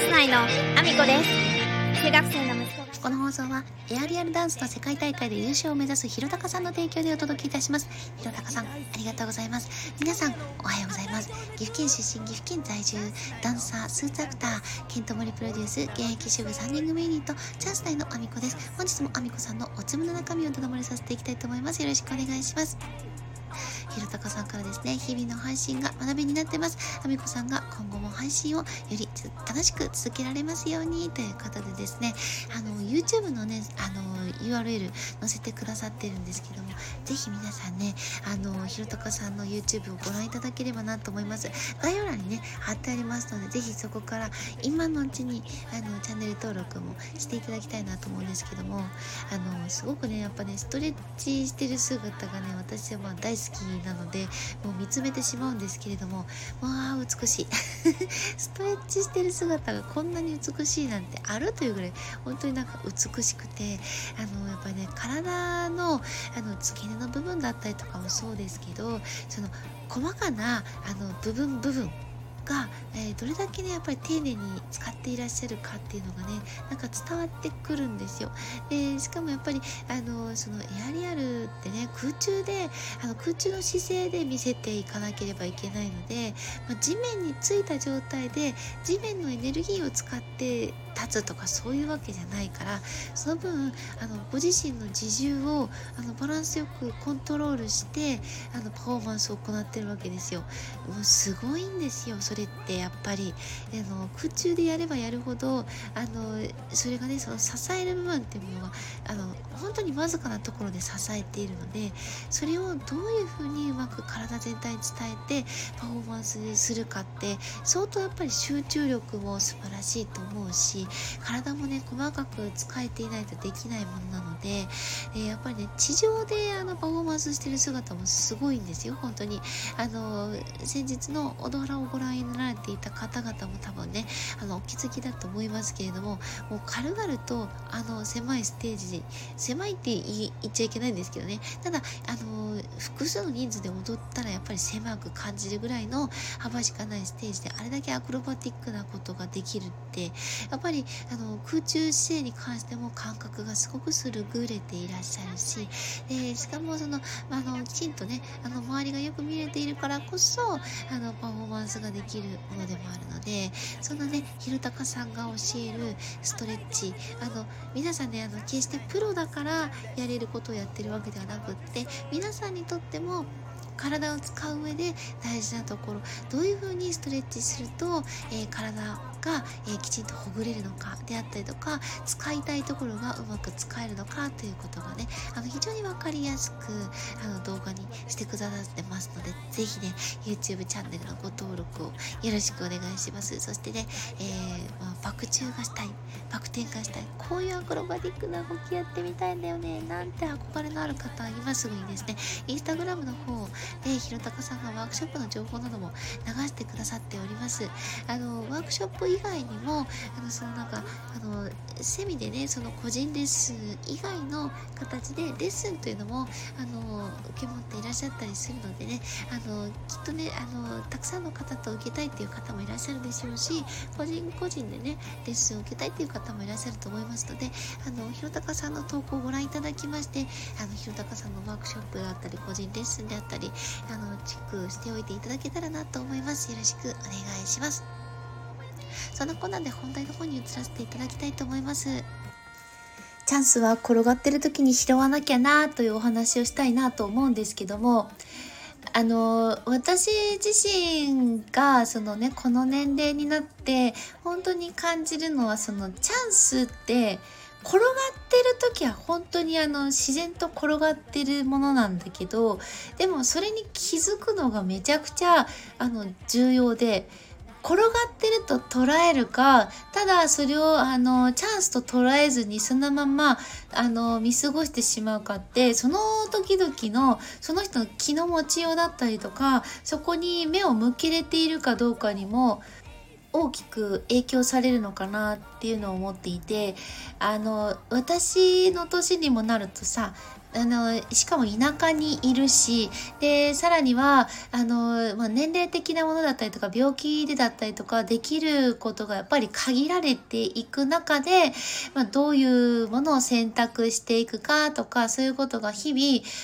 ス内のアミコです。中学生の息子が。 この放送はエアリアルダンスの世界大会で優勝を目指すひろたかさんの提供でお届けいたします。ひろたかさん、ありがとうございます。皆さん、おはようございます。岐阜県出身、岐阜県在住、ダンサー、スーツアクター、ケントモリプロデュース、現役主婦3人組ユニット、チャンス内のアミコです。本日もアミコさんのおつむの中身をただ漏れさせていきたいと思います。よろしくお願いします。ひろたかさんからですね、日々の配信が学びになってます。あみこさんが今後も配信をより楽しく続けられますようにということでですね、YouTube のね、URL 載せてくださってるんですけども、ぜひ皆さんね、ひろたかさんの YouTube をご覧いただければなと思います。概要欄にね、貼ってありますので、ぜひそこから今のうちにチャンネル登録もしていただきたいなと思うんですけども、すごくね、やっぱね、ストレッチしてる姿がね、私は大好きなので、もう見つめてしまうんですけれども、わー美しいストレッチしてる姿がこんなに美しいなんてあるというぐらい本当になんか美しくて、やっぱりね、体の付け根の部分だったりとかもそうですけど、その細かな部分が、どれだけねやっぱり丁寧に使っていらっしゃるかっていうのがね、なんか伝わってくるんですよ。でしかもやっぱりそのエアリアルってね、空中の姿勢で見せていかなければいけないので、地面についた状態で地面のエネルギーを使って立つとかそういうわけじゃないから、その分ご自身の自重をバランスよくコントロールしてパフォーマンスを行ってるわけですよ。もうすごいんですよ、それってやっぱり空中でやればやるほどそれがね、その支える部分っていうものは本当にわずかなところで支えているので、それをどういうふうにうまく体全体に伝えてパフォーマンスするかって相当やっぱり集中力も素晴らしいと思うし、体もね細かく使えていないとできないものなので、やっぱりね地上でパフォーマンスしてる姿もすごいんですよ。本当に先日のオドハラをご覧になられていた方々も多分ねお気づきだと思いますけれども、もう軽々と狭いステージ、狭いって言っちゃいけないんですけどね、ただ複数の人数で踊ったらやっぱり狭く感じるぐらいの幅しかないステージであれだけアクロバティックなことができるって、やっぱり空中姿勢に関しても感覚がすごく優れていらっしゃるし、しかもきちんとね周りがよく見れているからこそパフォーマンスができるものでもあるので、そんなねひろたかさんが教えるストレッチ、皆さんね決してプロだからやれることをやってるわけではなくって、皆さんにとっても体を使う上で大事なところ、どういう風にストレッチすると、体が、きちんとほぐれるのかであったりとか、使いたいところがうまく使えるのかということがね非常に分かりやすく動画にしてくださってますので、ぜひね YouTube チャンネルのご登録をよろしくお願いします。そしてね、バク宙がしたい、バク転がしたい、こういうアクロバティックな動きやってみたいんだよねなんて憧れのある方は今すぐにですねインスタグラムの方でひろたかさんがワークショップの情報なども流してくださっております。ワークショップ以外にもセミでねその個人レッスン以外の形でレッスンというのも受け持っていらっしゃったりするのでね、きっとねたくさんの方と受けたいっていう方もいらっしゃるでしょうし、個人個人でねレッスンを受けたいっていう方もいらっしゃると思いますので、ひろたかさんの投稿をご覧いただきまして、ひろたかさんのワークショップであったり個人レッスンであったりチェックしておいていただけたらなと思います。よろしくお願いします。そんなこんなんで本題の方に移らせていただきたいと思います。チャンスは転がってる時に拾わなきゃなというお話をしたいなと思うんですけども、私自身がこの年齢になって本当に感じるのは、そのチャンスって転がってる時は本当に自然と転がってるものなんだけど、でもそれに気づくのがめちゃくちゃ重要で、転がってると捉えるか、ただそれをチャンスと捉えずにそのまま見過ごしてしまうかって、その時々のその人の気の持ちようだったりとか、そこに目を向けれているかどうかにも大きく影響されるのかなっていうのを思っていて、私の年にもなるとさ、 しかも田舎にいるし、でさらには年齢的なものだったりとか病気でだったりとかできることがやっぱり限られていく中で、どういうものを選択していくかとか、そういうことが日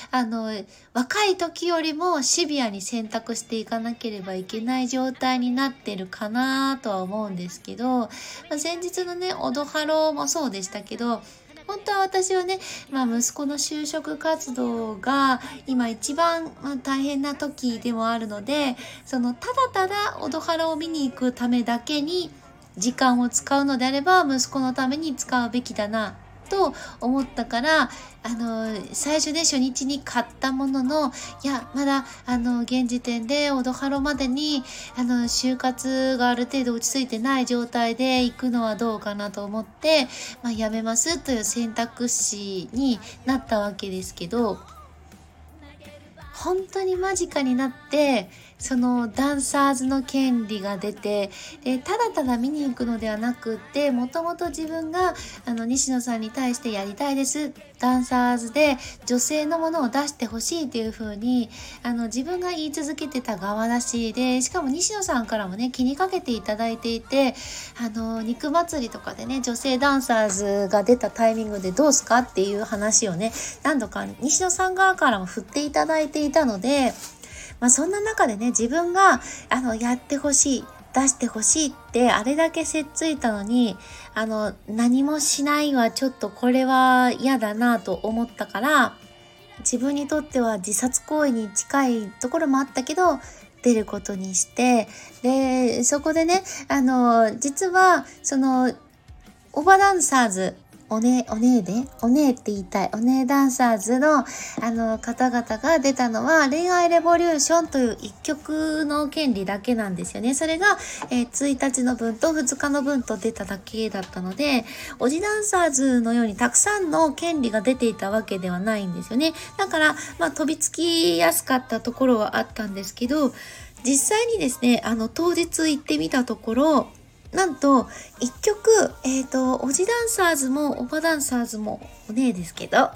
々若い時よりもシビアに選択していかなければいけない状態になってるかなとは思うんですけど、先日のねオドハロもそうでしたけど、本当は私はね、息子の就職活動が今一番大変な時でもあるので、ただただオドハラを見に行くためだけに時間を使うのであれば息子のために使うべきだなと思ったから、最初ね初日に買ったものの、いやまだ現時点でオドハロまでに就活がある程度落ち着いてない状態で行くのはどうかなと思って、やめますという選択肢になったわけですけど、本当に間近になってそのダンサーズの権利が出て、でただただ見に行くのではなくって、もともと自分が西野さんに対してやりたいです、ダンサーズで女性のものを出してほしいっていう風に自分が言い続けてた側だし、でしかも西野さんからもね気にかけていただいていて、肉祭りとかでね女性ダンサーズが出たタイミングでどうすかっていう話をね何度か西野さん側からも振っていただいていたので、そんな中でね自分がやってほしい、出してほしいってあれだけせっついたのに何もしないはちょっとこれは嫌だなと思ったから、自分にとっては自殺行為に近いところもあったけど出ることにして、でそこでね実はオバダンサーズおねって言いたい。おねダンサーズの方々が出たのは恋愛レボリューションという一曲の権利だけなんですよね。それが、1日の分と2日の分と出ただけだったので、おじダンサーズのようにたくさんの権利が出ていたわけではないんですよね。だから飛びつきやすかったところはあったんですけど、実際にですね当日行ってみたところ、なんと一曲おじダンサーズもおばダンサーズもおねえですけど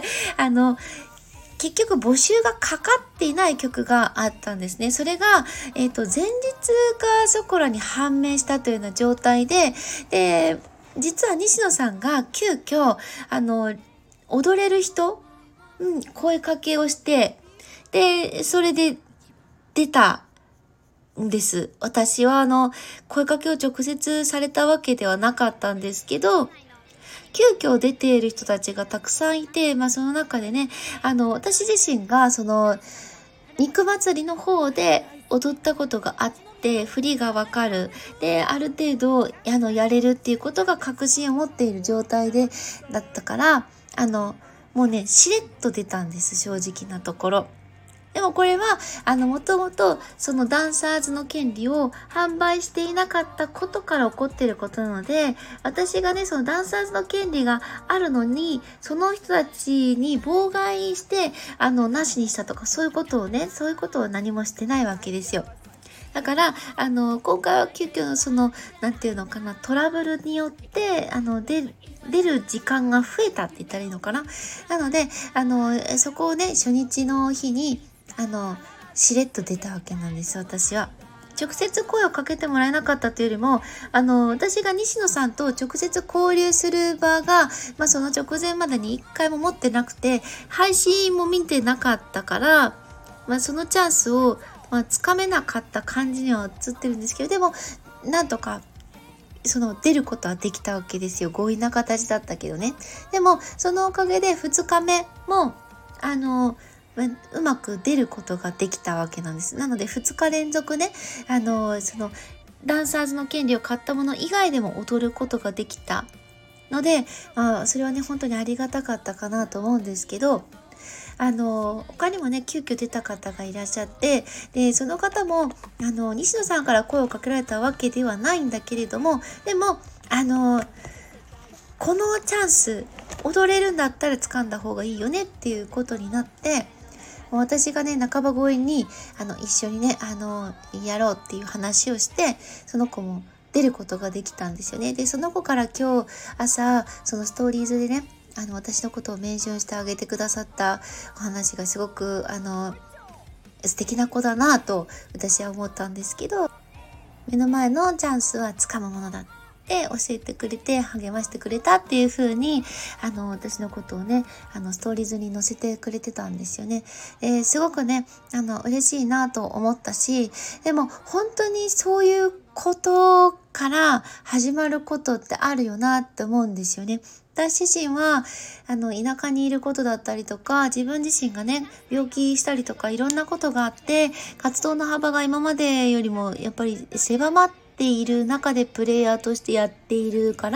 結局募集がかかっていない曲があったんですね。それが前日がそこらに判明したというような状態で、実は西野さんが急遽踊れる人、声かけをして、でそれで出たです。私は声かけを直接されたわけではなかったんですけど、急遽出ている人たちがたくさんいて、その中でね私自身が肉祭りの方で踊ったことがあって、振りがわかる、である程度やれるっていうことが確信を持っている状態でだったから、もうねしれっと出たんです、正直なところ。でもこれはもともとそのダンサーズの権利を販売していなかったことから起こっていることなので、私がねそのダンサーズの権利があるのにその人たちに妨害してなしにしたとか、そういうことを何もしてないわけですよ。だから今回は急遽なんていうのかな、トラブルによって出る時間が増えたって言ったらいいのかな。なのでそこをね初日の日にしれっと出たわけなんです。私は直接声をかけてもらえなかったというよりも私が西野さんと直接交流する場が、その直前までに一回も持ってなくて、配信も見てなかったから、そのチャンスをつかめなかった感じには映ってるんですけど、でもなんとか出ることはできたわけですよ。強引な形だったけどね。でもそのおかげで2日目もうまく出ることができたわけなんです。なので2日連続ねダンサーズの権利を買ったもの以外でも踊ることができたので、それはね本当にありがたかったかなと思うんですけど、他にもね急遽出た方がいらっしゃって、でその方も西野さんから声をかけられたわけではないんだけれども、でもこのチャンス踊れるんだったら掴んだ方がいいよねっていうことになって、私がね半ば強引に一緒にねやろうっていう話をして、その子も出ることができたんですよね。でその子から今日朝ストーリーズでね私のことをメンションしてあげてくださったお話がすごく素敵な子だなと私は思ったんですけど、目の前のチャンスはつかむものだって教えてくれて励ましてくれたっていう風に私のことをねストーリーズに載せてくれてたんですよね。すごくね嬉しいなと思ったし、でも本当にそういうことから始まることってあるよなって思うんですよね。私自身は田舎にいることだったりとか、自分自身がね病気したりとかいろんなことがあって、活動の幅が今までよりもやっぱり狭まっている中でプレイヤーとしてやっているから、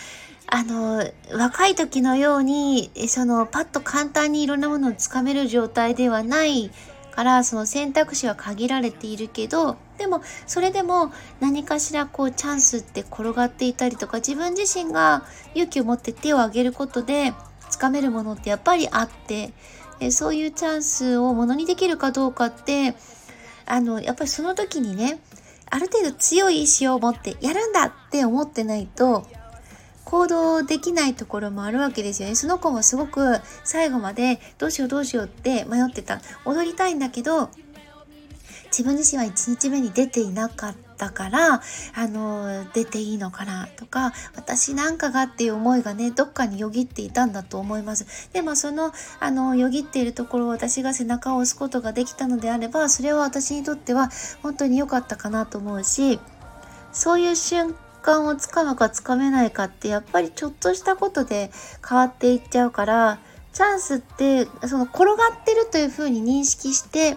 若い時のようにパッと簡単にいろんなものをつかめる状態ではないから、その選択肢は限られているけど、でもそれでも何かしらチャンスって転がっていたりとか、自分自身が勇気を持って手を挙げることでつかめるものってやっぱりあって、そういうチャンスをものにできるかどうかってやっぱりその時にね、ある程度強い意志を持ってやるんだって思ってないと行動できないところもあるわけですよね。その子もすごく最後までどうしようって迷ってた。踊りたいんだけど自分自身は1日目に出ていなかったから出ていいのかなとか、私なんかがっていう思いがねどっかによぎっていたんだと思います。でもそのよぎっているところを私が背中を押すことができたのであれば、それは私にとっては本当に良かったかなと思うし、そういう瞬間をつかむかつかめないかってやっぱりちょっとしたことで変わっていっちゃうから、チャンスって転がってるというふうに認識して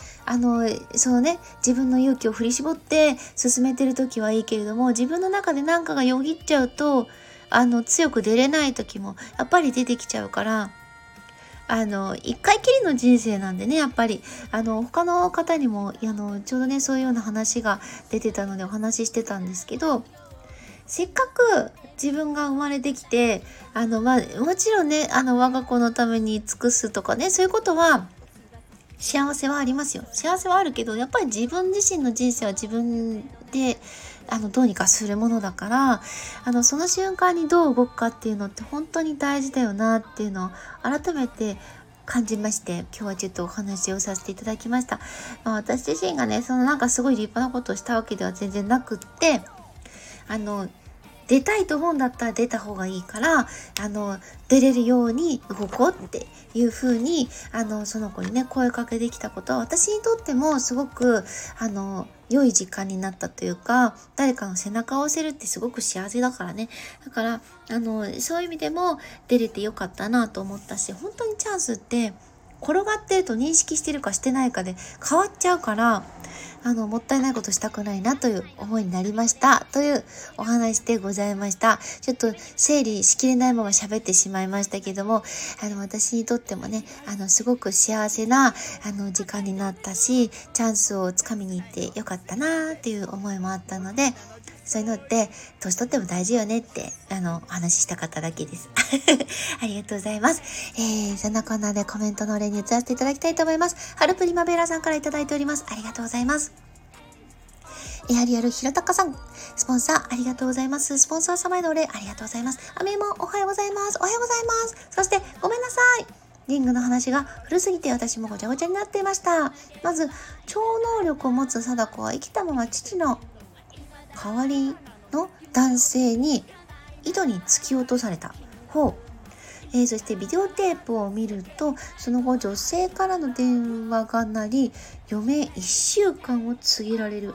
自分の勇気を振り絞って進めてる時はいいけれども、自分の中で何かがよぎっちゃうと強く出れない時もやっぱり出てきちゃうから、一回きりの人生なんでね、やっぱり他の方にもちょうどねそういうような話が出てたのでお話ししてたんですけど、せっかく自分が生まれてきてもちろんね我が子のために尽くすとかね、そういうことは幸せはありますよ。幸せはあるけど、やっぱり自分自身の人生は自分でどうにかするものだからその瞬間にどう動くかっていうのって本当に大事だよなっていうのを改めて感じまして、今日はちょっとお話をさせていただきました。私自身がねなんかすごい立派なことをしたわけでは全然なくって、出たいと思うんだったら出た方がいいから出れるように動こうっていう風にその子にね声かけできたことは、私にとってもすごく良い時間になったというか、誰かの背中を押せるってすごく幸せだからね。だからそういう意味でも出れてよかったなと思ったし、本当にチャンスって転がってると認識してるかしてないかで変わっちゃうから、もったいないことしたくないなという思いになりましたというお話でございました。ちょっと整理しきれないまま喋ってしまいましたけども、私にとってもねすごく幸せな時間になったし、チャンスをつかみに行ってよかったなっていう思いもあったので、そういうのって年取っても大事よねってお話ししたかっただけですありがとうございます。そんなこんなでコメントのお礼に移らせていただきたいと思います。ハルプリマベラさんからいただいております。ありがとうございます。エアリアルひろたかさん、スポンサーありがとうございます。スポンサー様へのお礼ありがとうございます。アメもおはようございます。おはようございます。そしてごめんなさい、リングの話が古すぎて私もごちゃごちゃになっていました。まず超能力を持つ貞子は生きたまま父の代わりの男性に井戸に突き落とされた。そしてビデオテープを見ると、その後女性からの電話が鳴り、余命1週間を告げられる。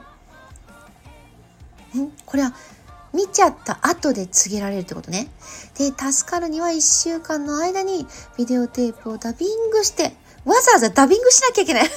これは見ちゃった後で告げられるってことね。で、助かるには1週間の間にビデオテープをダビングして、わざわざダビングしなきゃいけない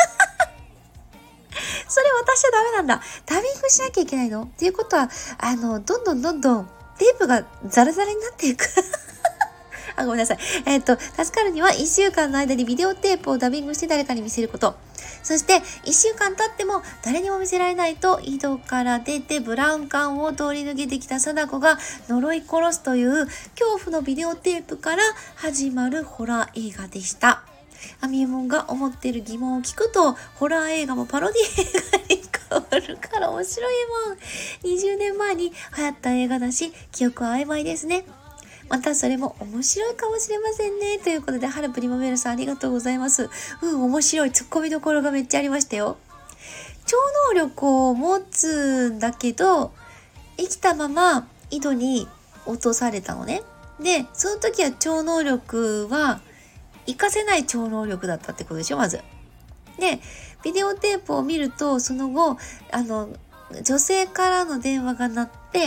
それ私はダメなんだ。ダビングしなきゃいけないのっていうことは、どんどんテープがザラザラになっていくごめんなさい。助かるには1週間の間にビデオテープをダビングして誰かに見せること。そして1週間経っても誰にも見せられないと、井戸から出てブラウン管を通り抜けてきた貞子が呪い殺すという恐怖のビデオテープから始まるホラー映画でした。アミエモンが思っている疑問を聞くと、ホラー映画もパロディ映画に変わるから面白いもん。20年前に流行った映画だし、記憶は曖昧ですね。 またそれも面白いかもしれませんね。ということで、春プリマベラさんありがとうございます。面白いツッコミどころがめっちゃありましたよ。超能力を持つんだけど、生きたまま井戸に落とされたのね。で、その時は超能力は活かせない超能力だったってことでしょ、まず。で、ビデオテープを見ると、その後、女性からの電話が鳴って、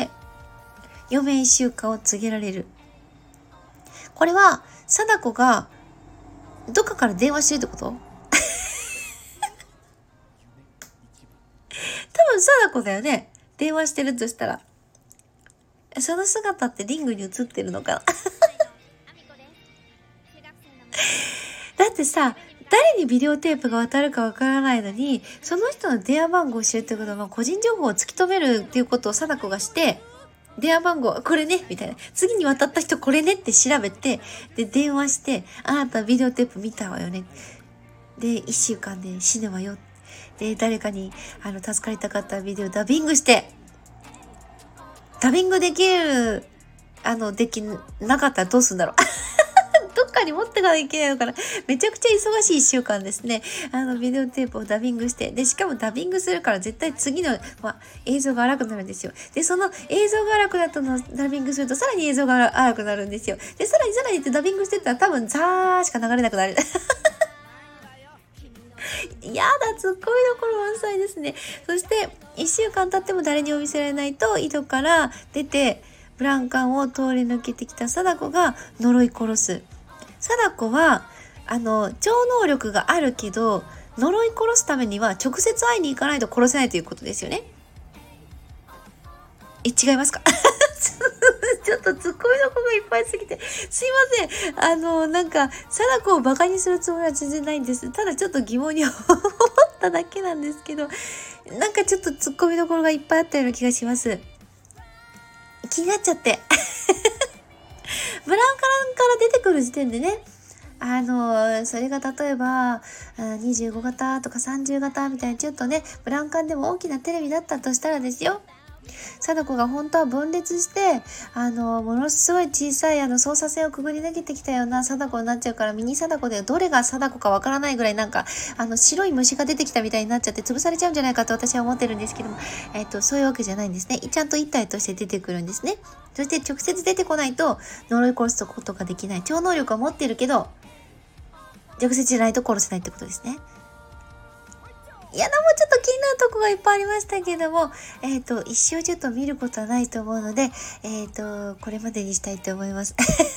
余命1週間を告げられる。これは、貞子が、どっかから電話してるってこと？多分貞子だよね。電話してるとしたら。その姿ってリングに映ってるのかなだってさ、誰にビデオテープが渡るかわからないのに、その人の電話番号を知るってことは、個人情報を突き止めるっていうことを貞子がして、電話番号、これね、みたいな。次に渡った人これねって調べて、で、電話して、あなたビデオテープ見たわよね。で、1週間で死ぬわよ。で、誰かに、助かりたかったビデオダビングして、ダビングできる、できなかったらどうするんだろう。どっかに持ってかなきゃいけないのかな。めちゃくちゃ忙しい1週間ですね。ビデオテープをダビングして。で、しかもダビングするから絶対次の、映像が荒くなるんですよ。で、その映像が荒くなったのをダビングすると、さらに映像が荒くなるんですよ。で、さらにってダビングしてたら多分ザーしか流れなくなる。やだ、ツッコミどころ満載ですね。そして、1週間経っても誰にも見せられないと、井戸から出て、ブランカンを通り抜けてきた貞子が呪い殺す。貞子は超能力があるけど呪い殺すためには直接会いに行かないと殺せないということですよね。違いますかちょっとツッコミどころがいっぱいすぎてすいません。なんか貞子をバカにするつもりは全然ないんです。ただちょっと疑問に思っただけなんですけど、なんかちょっとツッコミどころがいっぱいあったような気がします。気になっちゃってブランカランから出てくる時点でね、それが例えば25型とか30型みたいにちょっとね、ブランカンでも大きなテレビだったとしたらですよ、貞子が本当は分裂してものすごい小さい操作線をくぐり抜けてきたような貞子になっちゃうから、ミニ貞子でどれが貞子かわからないぐらいなんか白い虫が出てきたみたいになっちゃって潰されちゃうんじゃないかと私は思ってるんですけども、そういうわけじゃないんですね。ちゃんと一体として出てくるんですね。そして直接出てこないと呪い殺すことができない。超能力は持ってるけど直接じゃないと殺せないってことですね。いや、でもちょっと気になるとこがいっぱいありましたけども、一生ちょっと見ることはないと思うので、これまでにしたいと思います。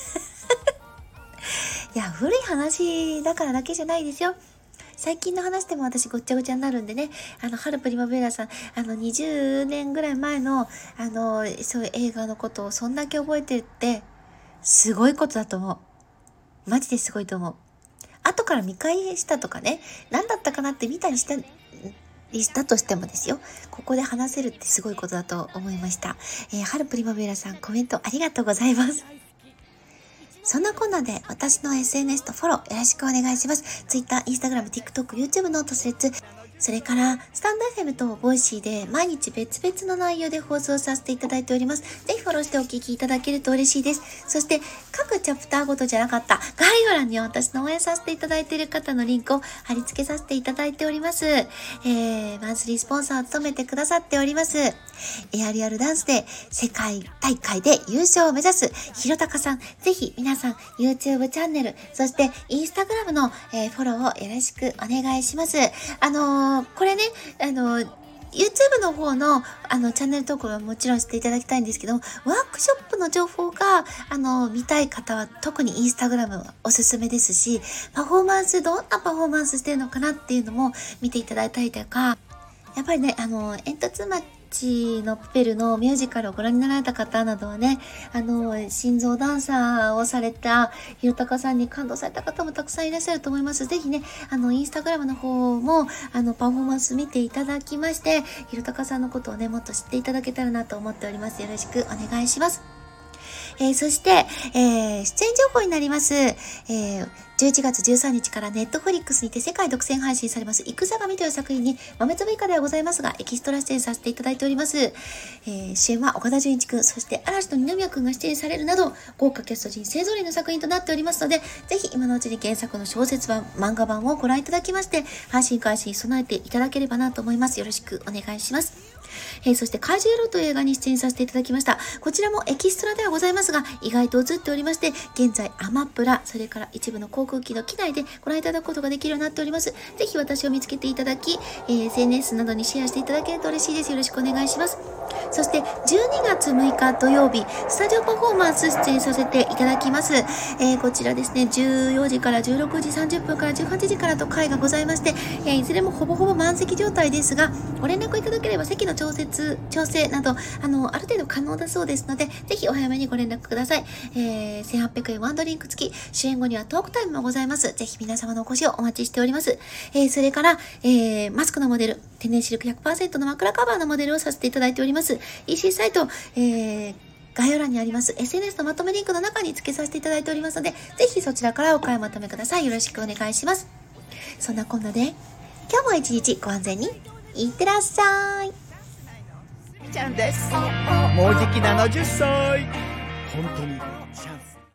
いや、古い話だからだけじゃないですよ。最近の話でも私ごっちゃごちゃになるんでね、春プリマベラさん、20年ぐらい前の、そういう映画のことをそんだけ覚えてるって、すごいことだと思う。マジですごいと思う。後から見返したとかね、何だったかなって見たりしたとしてもですよ、ここで話せるってすごいことだと思いました。春プリマベラさんコメントありがとうございます。そんなこんなで私の SNS とフォローよろしくお願いします。Twitter、Instagram、TikTok、YouTube ノートスレッズ、それからスタンド FM とボイシーで毎日別々の内容で放送させていただいております。ぜひフォローしてお聞きいただけると嬉しいです。そして各チャプターごとじゃなかった概要欄には私の応援させていただいている方のリンクを貼り付けさせていただいております。マンスリースポンサーを務めてくださっておりますエアリアルダンスで世界大会で優勝を目指すひろたかさん、ぜひ皆さん YouTube チャンネル、そして Instagram の、フォローをよろしくお願いします。これね、YouTube の方の、チャンネル登録はもちろんしていただきたいんですけど、ワークショップの情報が、見たい方は特に Instagram おすすめですし、どんなパフォーマンスしてるのかなっていうのも見ていただいたりとか、やっぱりね、煙突町のプペルのミュージカルをご覧になられた方などはね、心臓ダンサーをされたひろたかさんに感動された方もたくさんいらっしゃると思います。ぜひね、インスタグラムの方も、パフォーマンス見ていただきまして、ひろたかさんのことをね、もっと知っていただけたらなと思っております。よろしくお願いします。 そして、出演情報になります。11月13日からネットフリックスにて世界独占配信されます、戦神という作品に豆粒以下ではございますが、エキストラ出演させていただいております。主演は岡田准一くん、そして嵐の二宮くんが出演されるなど、豪華キャスト陣勢ぞろいの作品となっておりますので、ぜひ今のうちに原作の小説版、漫画版をご覧いただきまして、配信開始に備えていただければなと思います。よろしくお願いします。そして怪獣野郎という映画に出演させていただきました。こちらもエキストラではございますが、意外と映っておりまして、現在アマプラ、それから一部の航空機の機内でご覧いただくことができるようになっております。ぜひ私を見つけていただき、SNS などにシェアしていただけると嬉しいです。よろしくお願いします。そして12月6日土曜日、スタジオパフォーマンス出演させていただきます。こちらですね、14時から16時30分から18時からと会がございまして、いずれもほぼほぼ満席状態ですが、ご連絡いただければ席の調整など、ある程度可能だそうですので、ぜひお早めにご連絡ください。1800円ワンドリンク付き、終演後にはトークタイムもございます。ぜひ皆様のお越しをお待ちしております。それから、マスクのモデル、天然シルク 100% の枕カバーのモデルをさせていただいております。EC サイト、概要欄にあります SNS のまとめリンクの中に付けさせていただいておりますので、ぜひそちらからお買い求めください。よろしくお願いします。そんなこんなで、今日も一日ご安全にいってらっしゃい。 ちゃんです。もうじき70歳。本当にチャンス